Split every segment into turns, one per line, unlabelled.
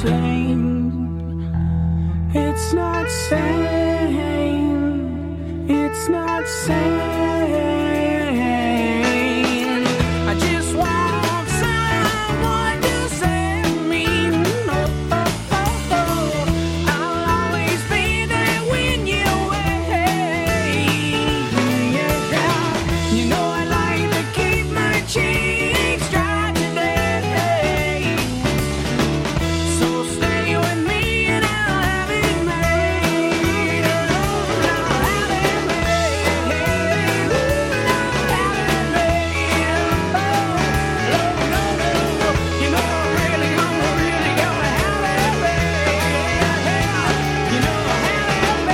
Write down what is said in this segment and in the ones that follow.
sane. It's not sane. It's not sane. I just want someone to save me. Oh, oh, oh, oh. I'll always be there when you're away. Yeah. You know I like to keep my cheeks dry today. So stay with me and I'll have it made. I'll have it made. I'll have it made. Oh, no, no, no. You know I'm really gonna have it made. You know I have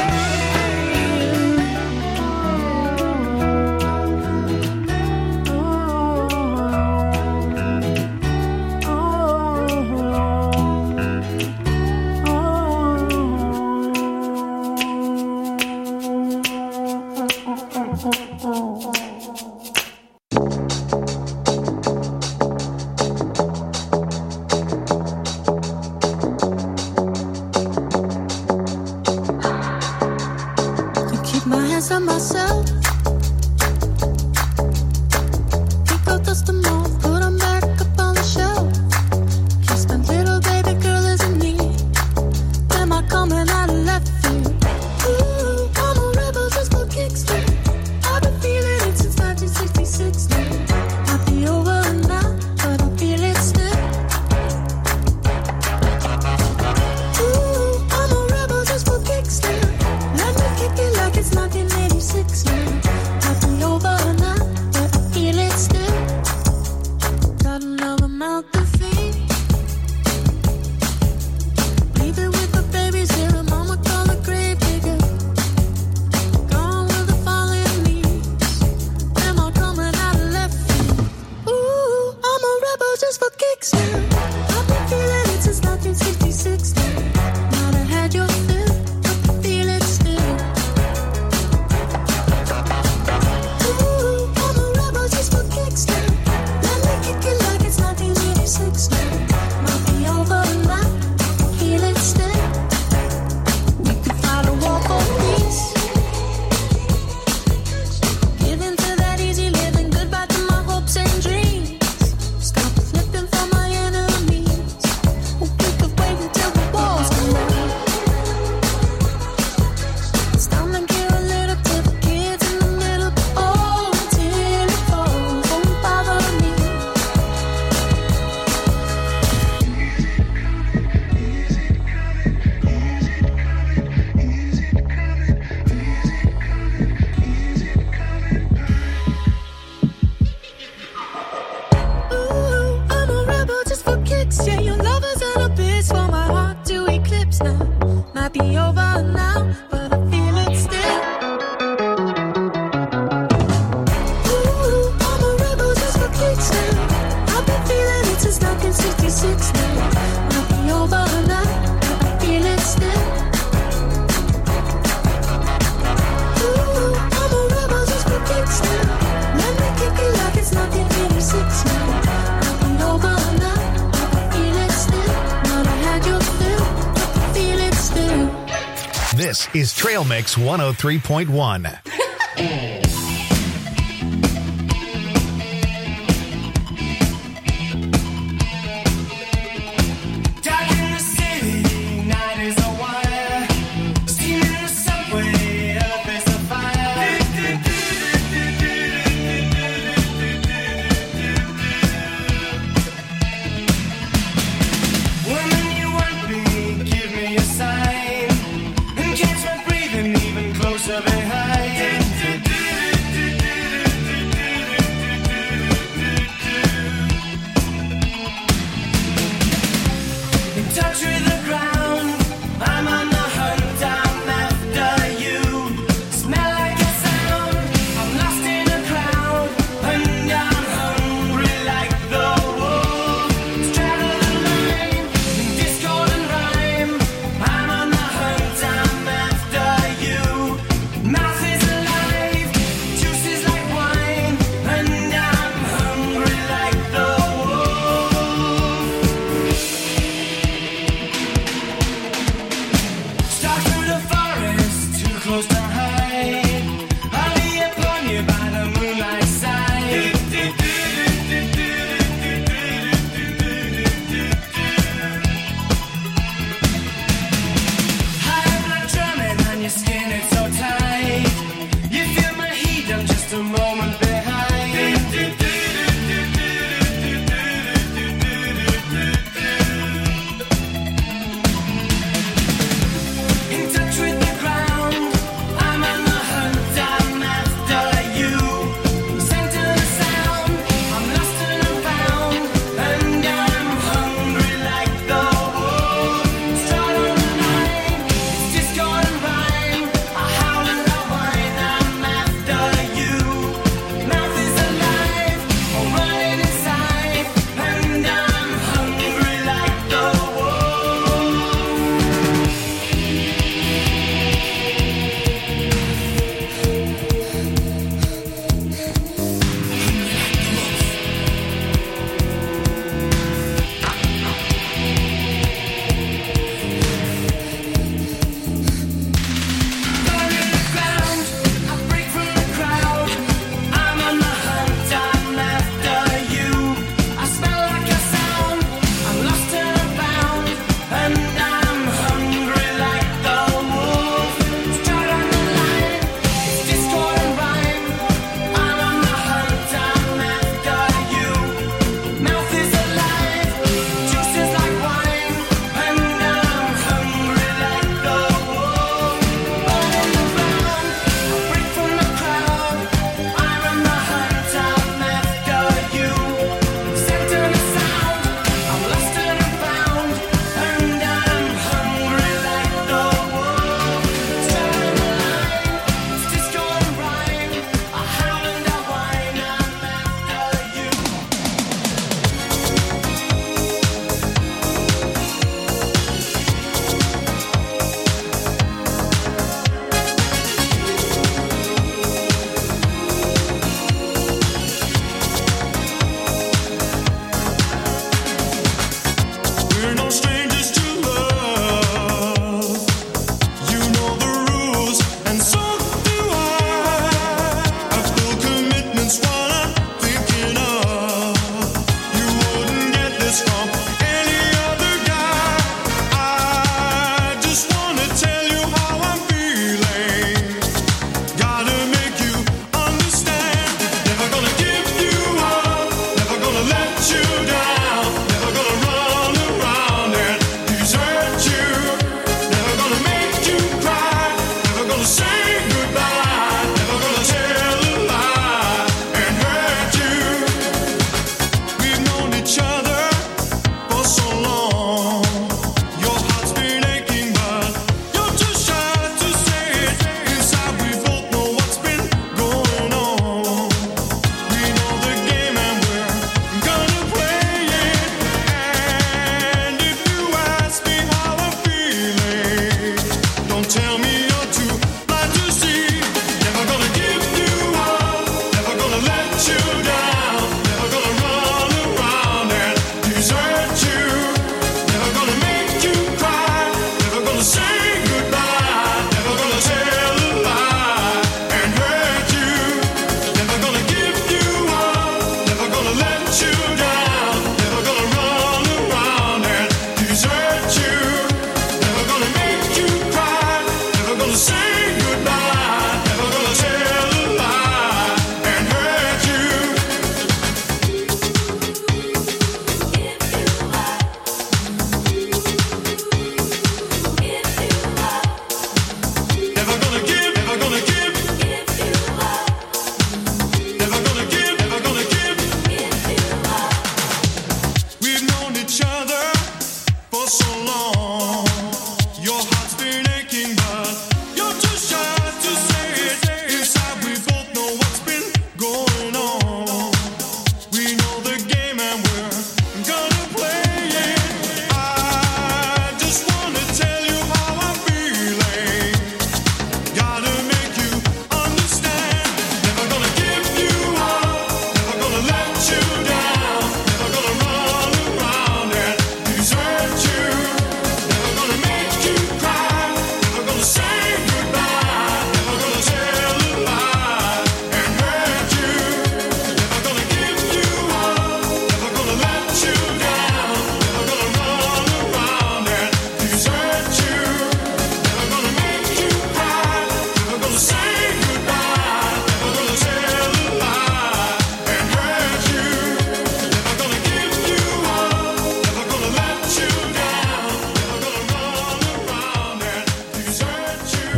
To keep my hands on myself. Pick out dust them all, put them back up on the shelf. Kiss my little baby girl isn't me. Am I coming out of left field? Ooh, I'm a rebel just for kicks. I've been feeling it since 1966 now. Might be over now, but I feel it still. Ooh, I'm a rebel just for kicks now. Let me kick it like it's 1986 now. Might be over now, but I feel it still. Got another mouth to feed. Leave it with the babies here, and mama call a grave digger. Gone with the falling leaves. Am I coming out of left field? Ooh, I'm a rebel just for kicks now. I've been feeling it since 1966 now. Might have had your fill, but I feel it still. Ooh, I'm a rebel just for kicks now. Let me kick it like it's 1986 now. Might be over now, feel it still. We could fight a war for peace. Give in to that easy living, goodbye to my hopes and dreams. Stop flipping for my enemies. We could wait until the walls come down. It's time to give a little to the kids in the middle. Oh, until it falls, won't bother me. Ooh, I'm a rebel just for kicks. Yeah, your lovers and a bitch for my heart to eclipse now. Might be over now, but I feel it still. Ooh, I'm a rebel just for kicks now. I've been feeling it since 1966 now. Might be over now, but I feel it still. Ooh, I'm a rebel just for kicks now. Let me kick it like it's 1986 now. Might be over now, but I feel it still. Might have had your fill, but I feel it still.
This is Trail Mix 103.1.
Dark in the city, night is a wire. Steam in the subway, earth is a fire. Woman, you want me, give me a sign. And catch my breathing even closer behind. close to hide. I'll be upon you by the moonlight side. I'm not drumming on your skin, it's so tight. You feel my heat, I'm just a moment behind. In touch with the ground,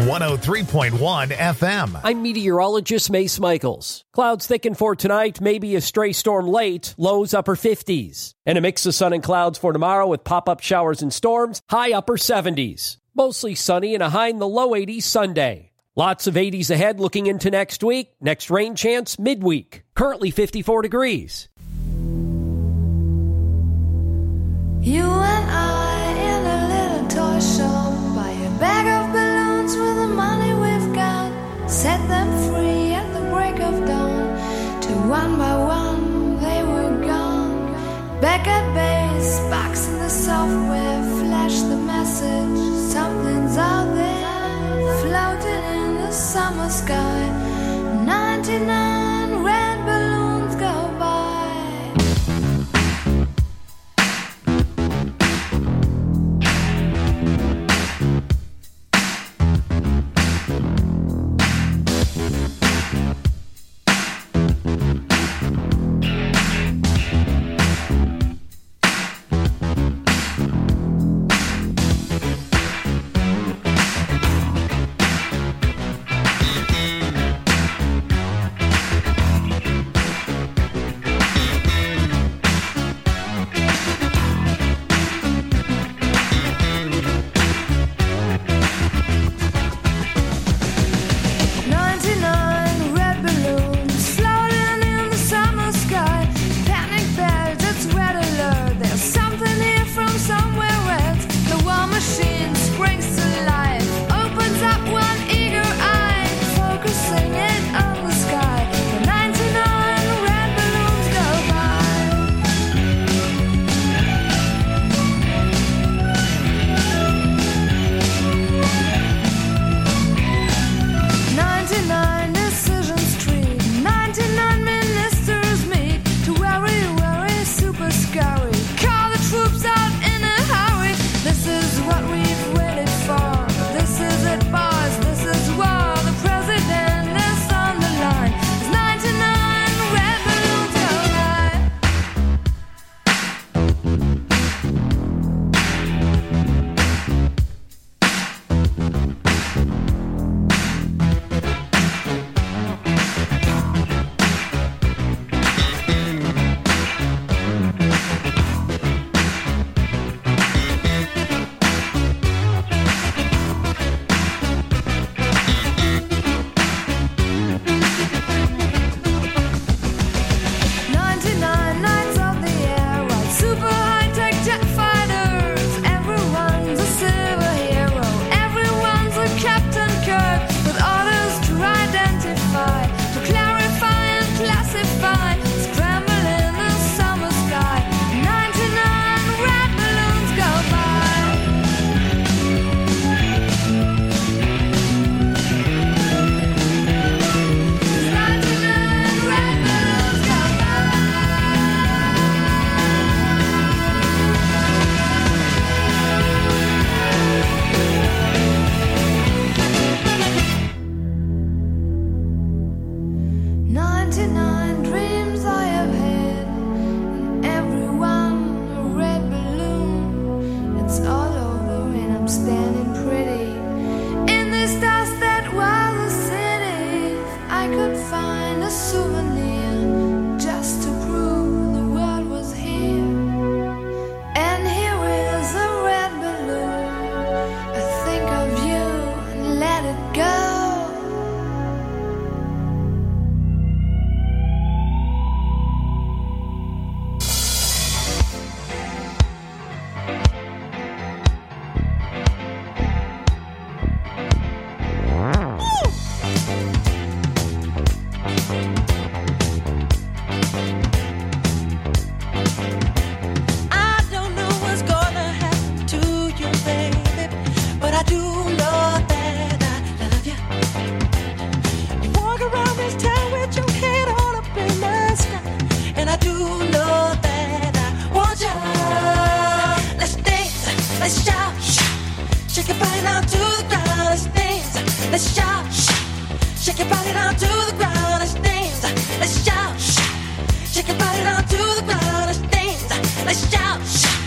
103.1 FM.
I'm meteorologist Mace Michaels. Clouds thicken for tonight, maybe a stray storm late, lows upper 50s. And a mix of sun and clouds for tomorrow with pop-up showers and storms, high upper 70s. Mostly sunny and a high in the low 80s Sunday. Lots of 80s ahead looking into next week. Next rain chance midweek. Currently 54 degrees.
You and I in a little toy shop, buy a bag of balloons with the money we've got, set them free at the break of dawn, till one by one they were gone. Back at base, box in the software, flash the message, something's out there, floating in the summer sky. 99 red balloons go by.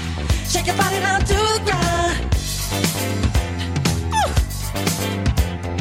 Shake your body down to the ground. Ooh.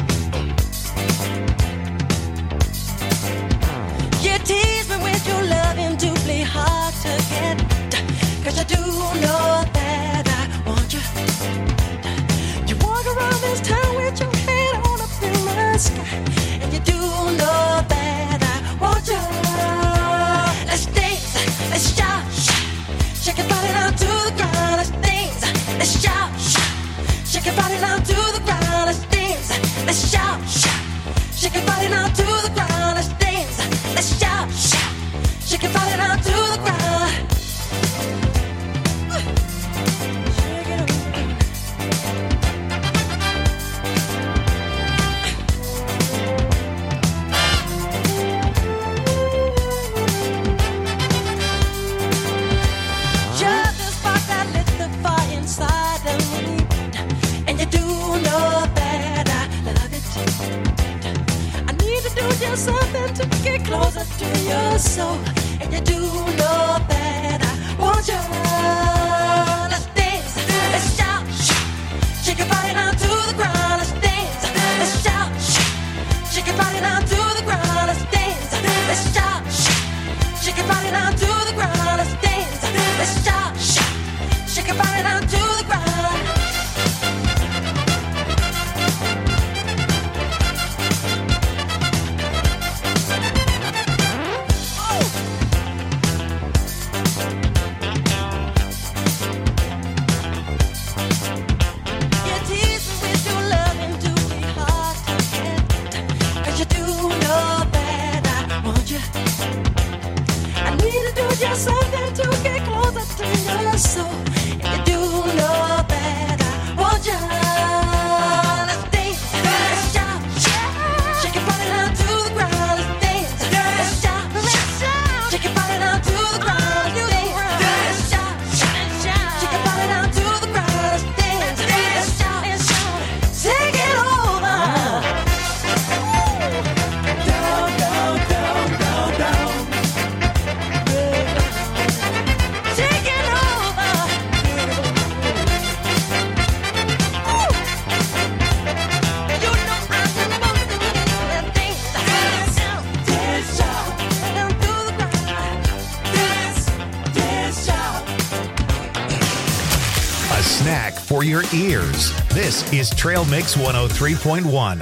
let's shout, shout. Shake your body now to the ground, let's dance. Let's shout, shout. Shake your body now to the ground, let's dance. Let's shout, shout. Shake your body now to the ground. Shake it up. Just the spark that lit the fire inside of me, and you do know that I love it. I need to do just something to get closer to your soul, and you do know that I want you. Let's dance, let's shout, shout. Shake your body now to the ground, let's dance. Let's shout, shout. Shake your body now to the ground, let's dance. Let's shout, shout. Shake your body now to the ground, let's dance. Let's shout, shout. Shake your body now to the ground. You tease me with your loving to be hard to get, 'cause you do know that I want you. I need to do just something to get closer to your soul, and you do know that I want you. Let's dance, let's shout, shout. Shake your body down to the ground, let's dance. Let's shout, shout. Shake your body down to the ground, let's dance. Let's shout, shout. Shake your body down to the ground, let's dance. Let's shout, shout. Take it over. Down, down, down, down, down. Take it over. Ooh. You know I'm supposed to be that thing. Dance out, dance out, down to the ground. Dance, dance out.
A snack for your ears. This is Trail Mix 103.1.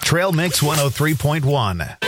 Trail Mix 103.1.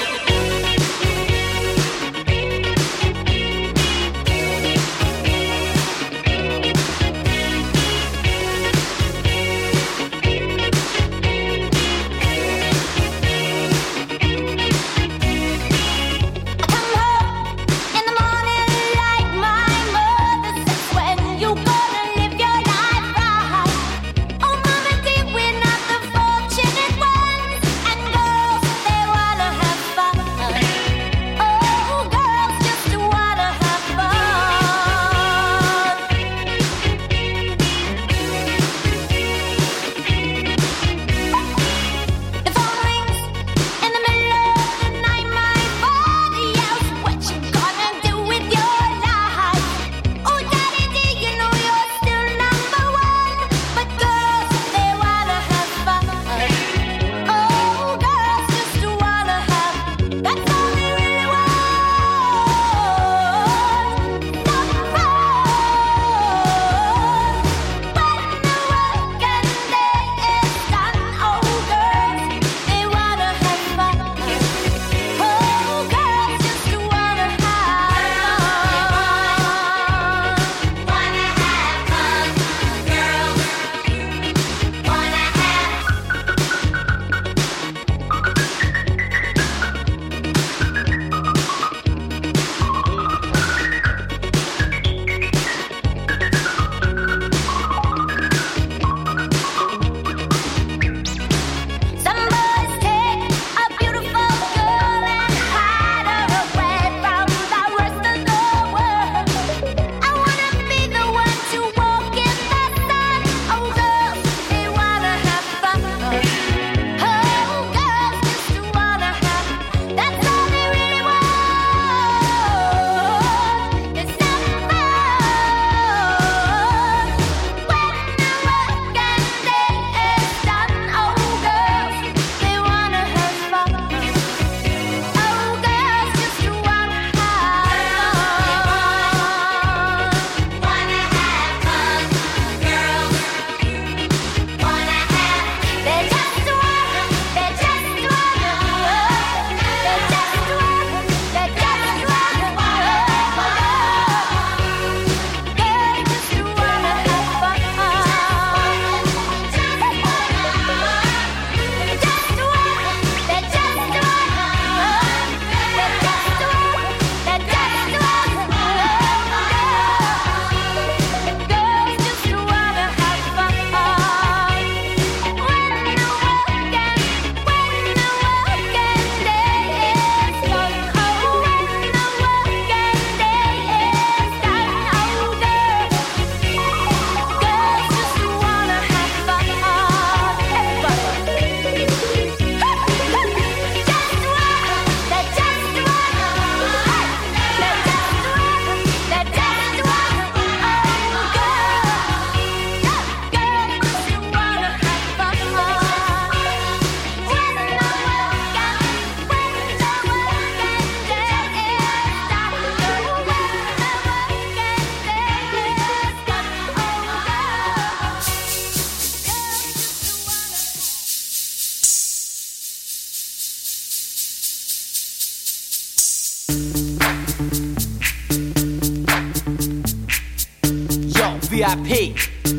VIP.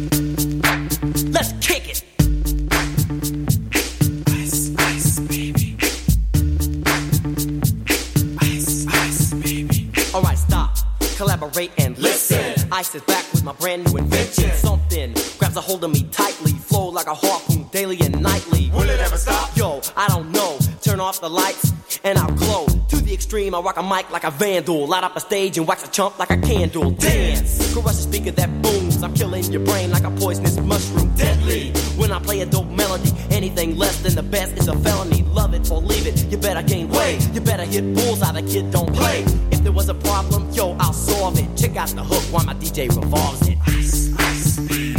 Let's kick it.
Ice, ice, baby. Ice, ice, baby.
All right, stop, collaborate and listen. Ice is back with my brand new invention. Something grabs a hold of me tightly, flow like a harpoon daily and nightly.
Will it ever stop?
Yo, I don't know. Turn off the lights and I'll glow. To the extreme, I rock a mic like a vandal. Light up a stage and wax a chump like a candle. Dance, crush a speaker that booms. I'm killing your brain like a poisonous mushroom. Deadly, when I play a dope melody. Anything less than the best is a felony. Love it or leave it, you better gain weight. You better hit bullseye, the kid don't play. If there was a problem, yo, I'll solve it. Check out the hook while my DJ revolves it.
Ice, ice, baby.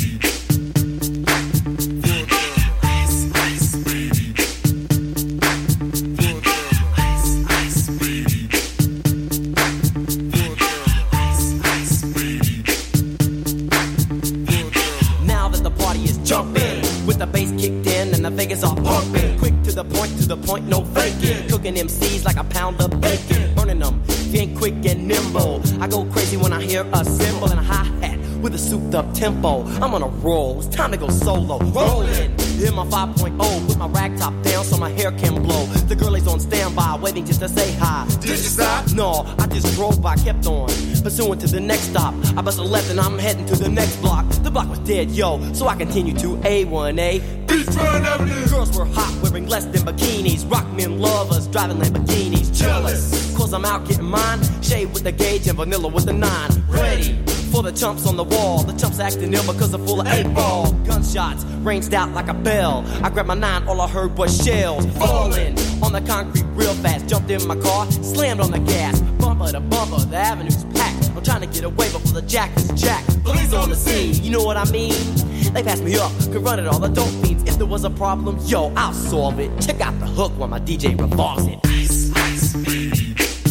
The bass kicked in and the Vegas are pumping. Quick to the the point, no faking. Cooking MCs like a pound of bacon. Burning them, if you ain't quick and nimble. I go crazy when I hear a cymbal and a hi-hat with a souped up tempo. I'm on a roll, it's time to go solo. Rolling, hit my 5.0 with my rag top down so my hair can blow. The girl is on standby, waiting just to say hi.
Did you stop?
No, I just drove by, kept on pursuing to the next stop. I bust a left and I'm heading to the next block. The block was dead, yo, so I continue to A1A.
Beachfront Avenue.
Girls were hot, wearing less than bikinis. Rock men lovers, driving Lamborghinis. Jealous, cause I'm out getting mine. Shade with the gauge and vanilla with the 9. Ready for the chumps on the wall. The chumps acting ill because they're full of 8-ball. Gunshots ranged out like a bell. I grabbed my 9, all I heard was shells falling on the concrete real fast. Jumped in my car, slammed on the gas. Bumper to bumper, the avenue's packed. I'm trying to get away before the jack is jacked. Police on the scene, you know what I mean? They passed me up, could run it all, the dope fiends. If there was a problem, yo, I'll solve it. Check out the hook while my DJ revolves it. Ice, ice, baby.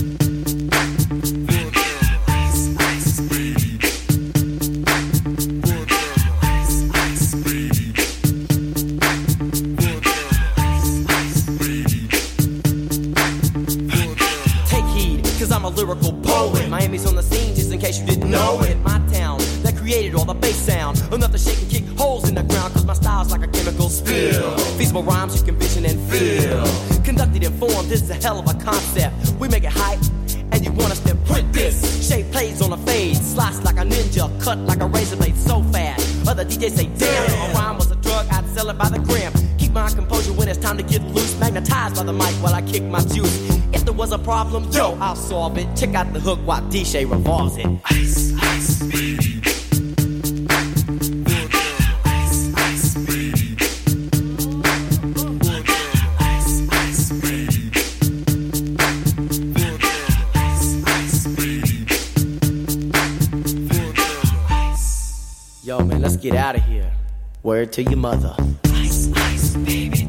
I'm a lyrical poet. Miami's on the scene, just in case you didn't know it. My town that created all the bass sound, enough to shake and kick holes in the ground. Cause my style's like a chemical spill. Feasible rhymes you can vision and feel. Conducted in form, this is a hell of a concept. We make it hype, and you want us to print this. Shape plays on a fade, slice like a ninja, cut like a razor blade so fast. Other DJs say, damn, if a rhyme was a drug, I'd sell it by the gram. Keep my composure when it's time to get loose. Magnetized by the mic while I kick my juice. If there was a problem, yo, I'll solve it. Check out the hook while DJ revolves it. Ice, ice, baby. Ice, ice, baby. Ice, ice, baby. Ice, ice, baby. Yo, man, let's get out of here. Word to your mother. Ice, ice, baby.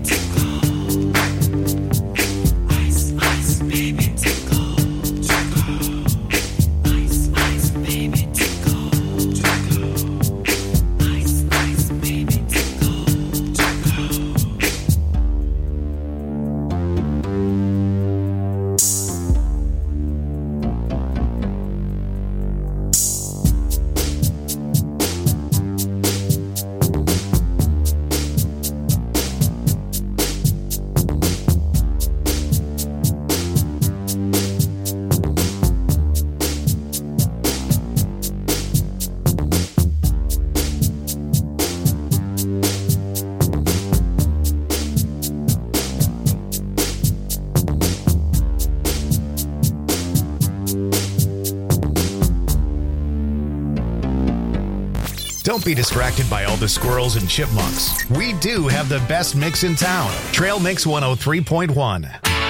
Don't be distracted by all the squirrels and chipmunks. We do have the best mix in town. Trail Mix 103.1.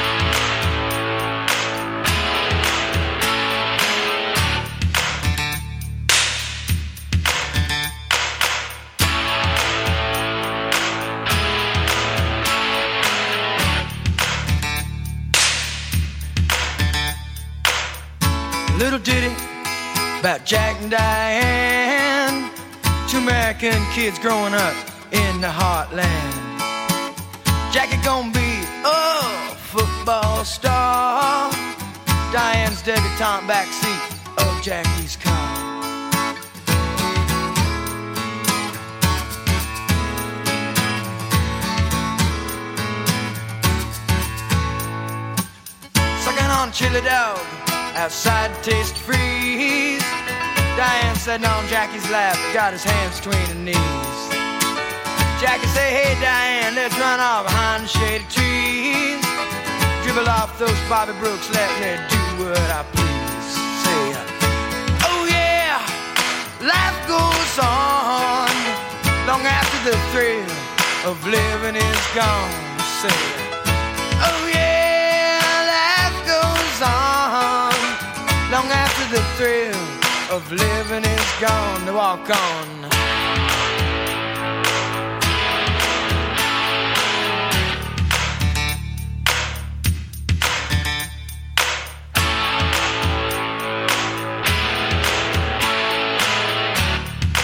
Little ditty about Jack and Diane, two American kids growing up in the heartland. Jackie gonna be a football star, Diane's debutante backseat of Jackie's car. Sucking on chili dog outside Taste Freeze. Diane sitting on Jackie's lap, got his hands between her knees. Jackie say, hey Diane, let's run off behind the shady trees. Dribble off those Bobby Brooks, let me do what I please. Say, oh yeah, life goes on long after the thrill of living is gone. Say, oh yeah, life goes on long after the thrill of living is gone. To walk on.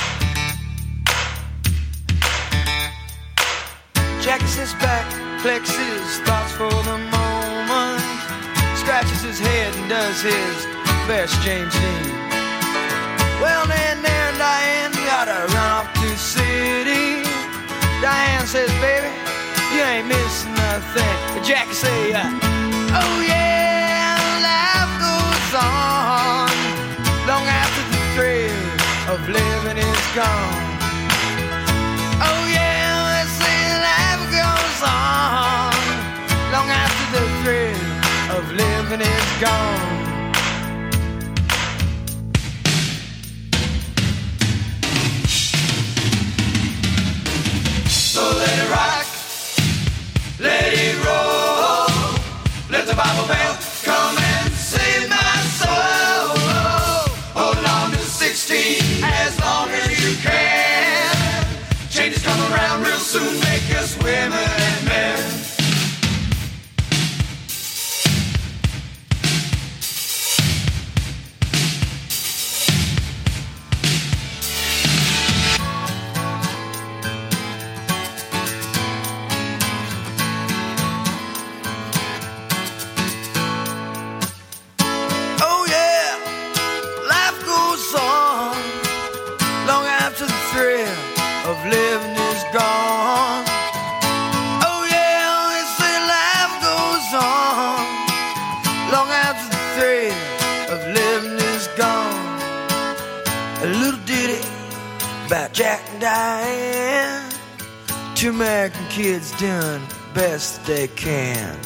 Jackie sits back, collects his thoughts for the moment, scratches his head and does his best James Dean. Well, then there Diane gotta run off to the city. Diane says, baby, you ain't missing nothing. But Jackie say, oh yeah, life goes on long after the thrill of living is gone. Oh yeah, they say life goes on long after the thrill of living is gone. So let it rock, let it roll, let the Bible bell come and save my soul. Hold on to 16 as long as you can. Changes come around real soon, make us women and men. Living is gone. Oh yeah, they say life goes on long after the thrill of living is gone. A little ditty about Jack and Diane. Two American kids doing best they can.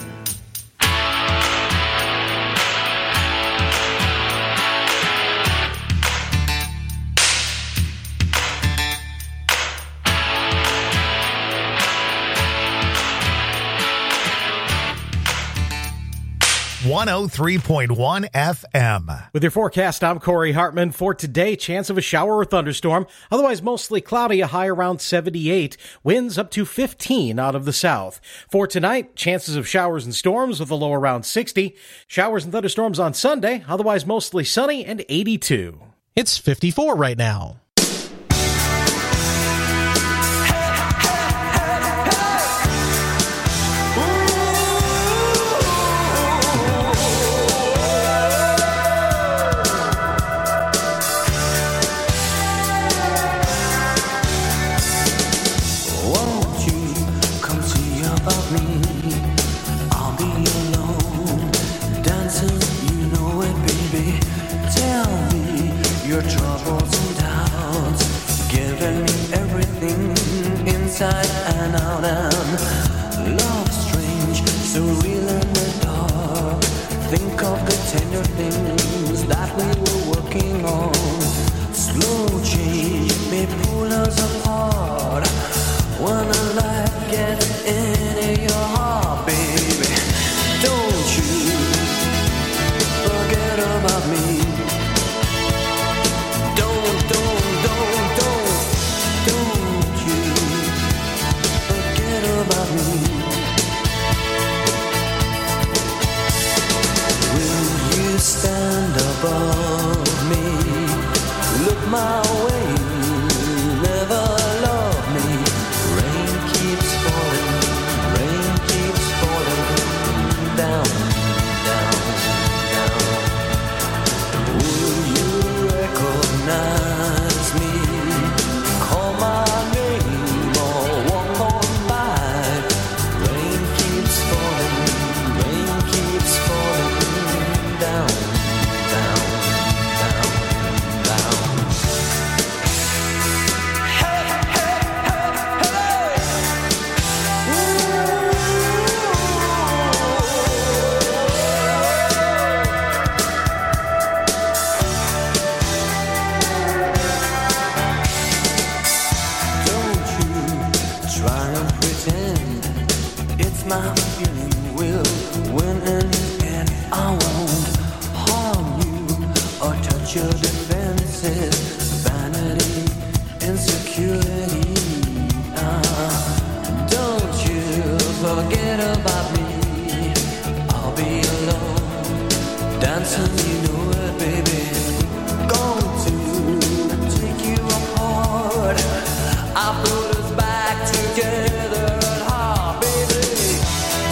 103.1 FM.
With your forecast, I'm Corey Hartman. For today, chance of a shower or thunderstorm. Otherwise, mostly cloudy, a high around 78. Winds up to 15 out of the south. For tonight, chances of showers and storms with a low around 60. Showers and thunderstorms on Sunday. Otherwise, mostly sunny and 82.
It's 54 right now.
Your troubles and doubts, giving me everything inside and out, and love strange, so real in the dark. Think of the tender things that we were working on. Slow change may pull us apart when a life gets into your heart, baby. Don't you forget about me. Stand above me, look my way, never love me. Rain keeps falling down, down, down. Will you recognize me? Call my name or walk on by. Rain keeps falling down. My feeling will win in the end. I won't harm you or touch your defenses. Vanity, insecurity. Don't you forget about me. I'll be alone, dancing, you know it, baby. Going to take you apart. I put us back together.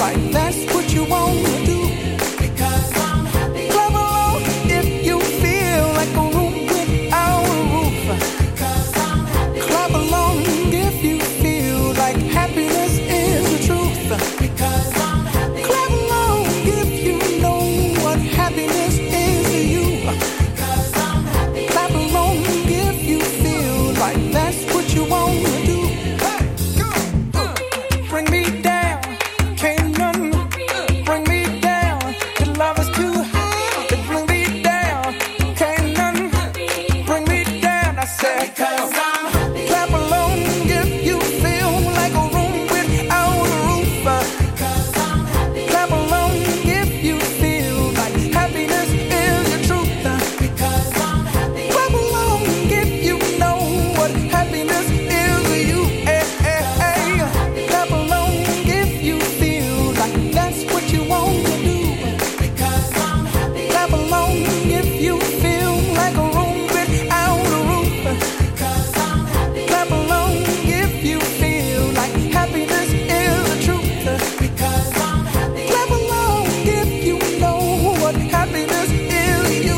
like that's what you want to do.
Because I'm happy.
Clap along if you feel like a room without a roof.
Because I'm happy.
Clap along if you feel like happiness is the truth.
Because I'm happy.
Clap along if you know what happiness is to you.
Because I'm happy.
Clap along if you feel like that's what you want to do. Bring me down, can't none bring me down. The love is too high to bring me down. Can't none bring me down. I said,
Because I'm happy.
clap along if you feel like a room without a roof.
Because I'm happy.
Clap along if you feel like happiness is the truth.
Because I'm happy.
Clap along if you know what happiness is to you. Clap along if you feel like that's what you want to do.
Because I'm happy.
Clap along if you feel like a room without a roof.
Because I'm happy.
Clap along if you feel like happiness is the truth.
Because I'm happy.
Clap along if you know what happiness is to you.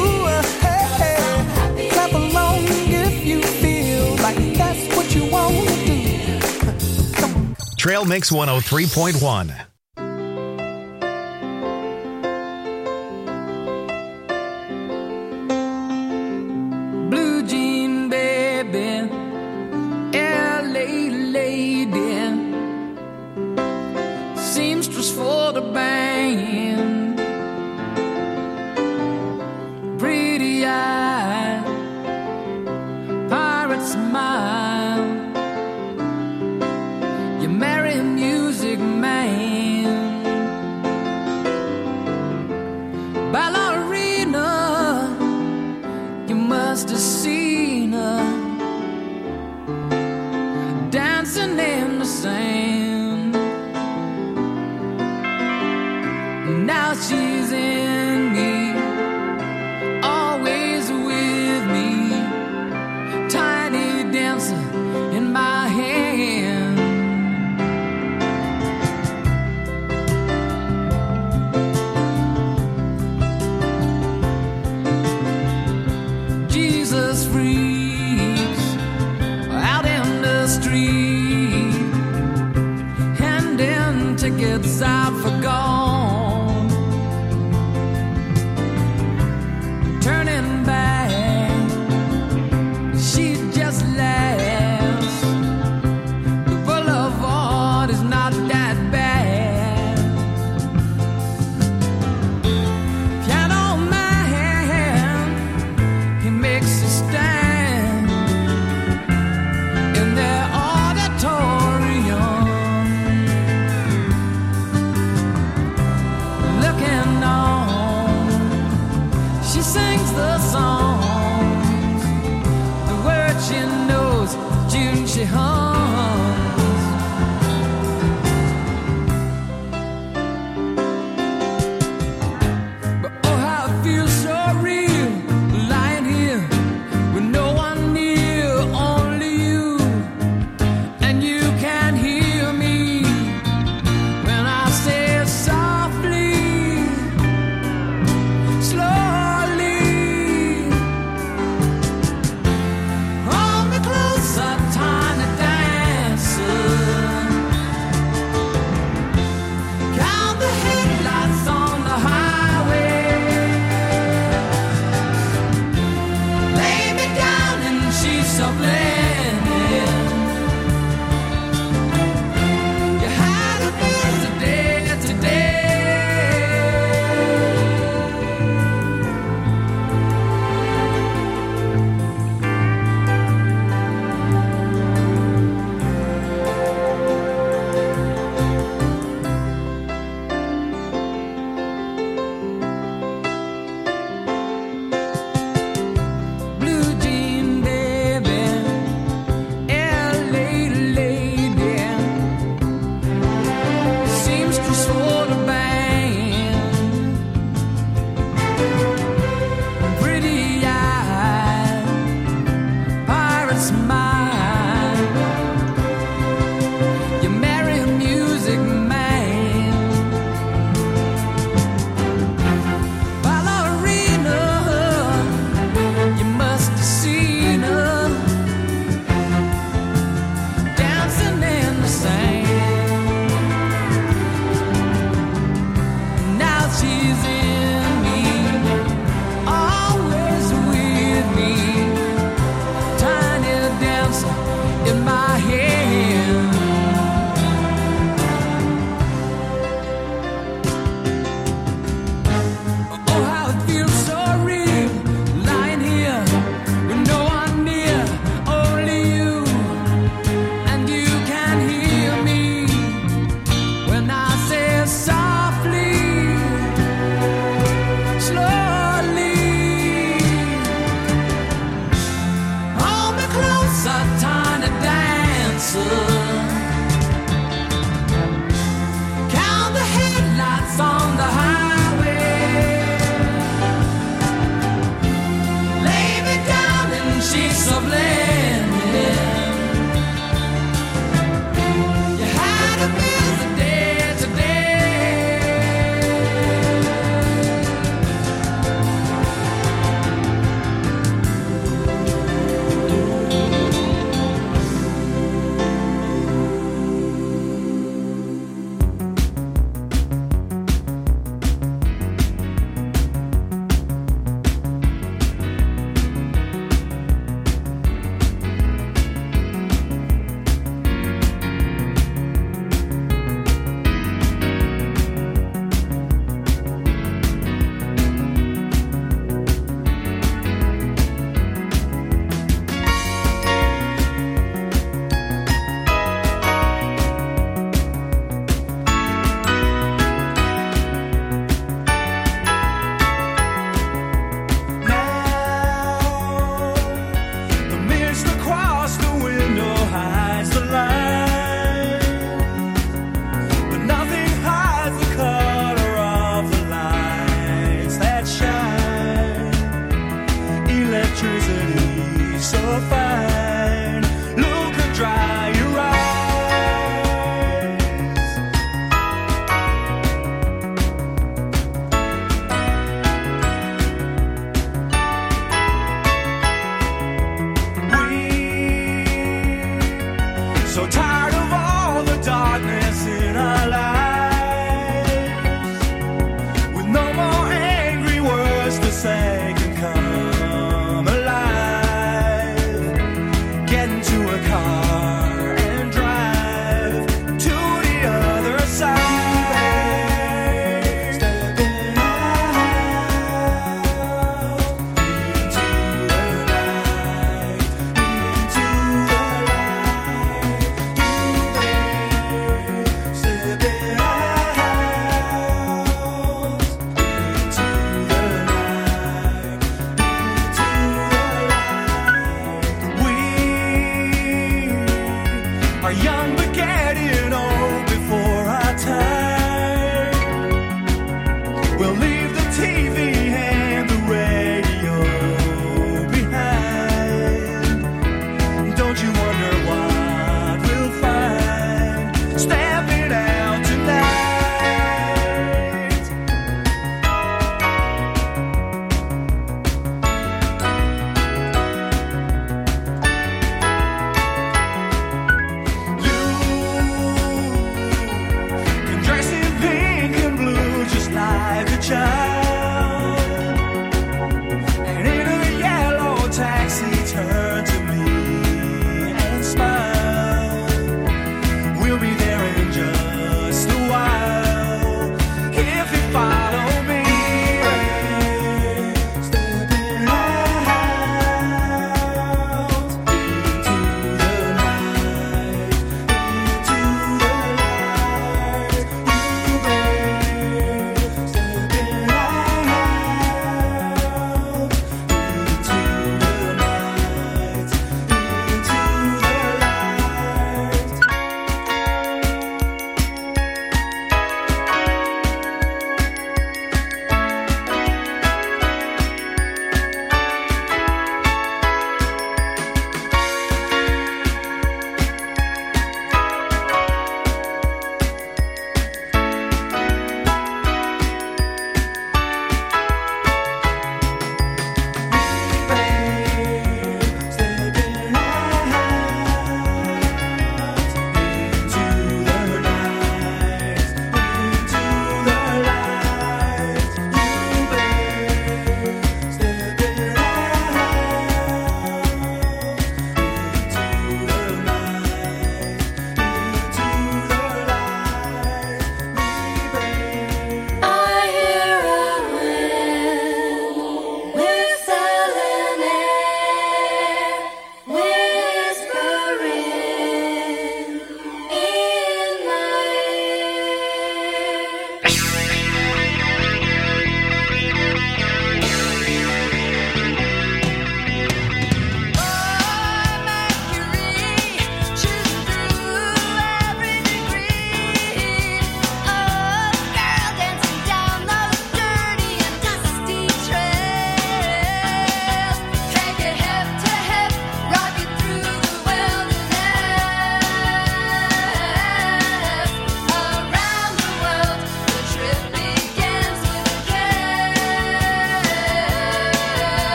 Clap along if you feel like that's what you want to do.
Trail Mix 103.1.
Blue jean baby, LA lady, seamstress for the band, pretty eye, pirate smile, you marry music man, ballerina. You must have seen her dancing in the sand. Now she's in me, always with me, tiny dancer in my hand. Jesus freaks out in the street, handing tickets out for gone.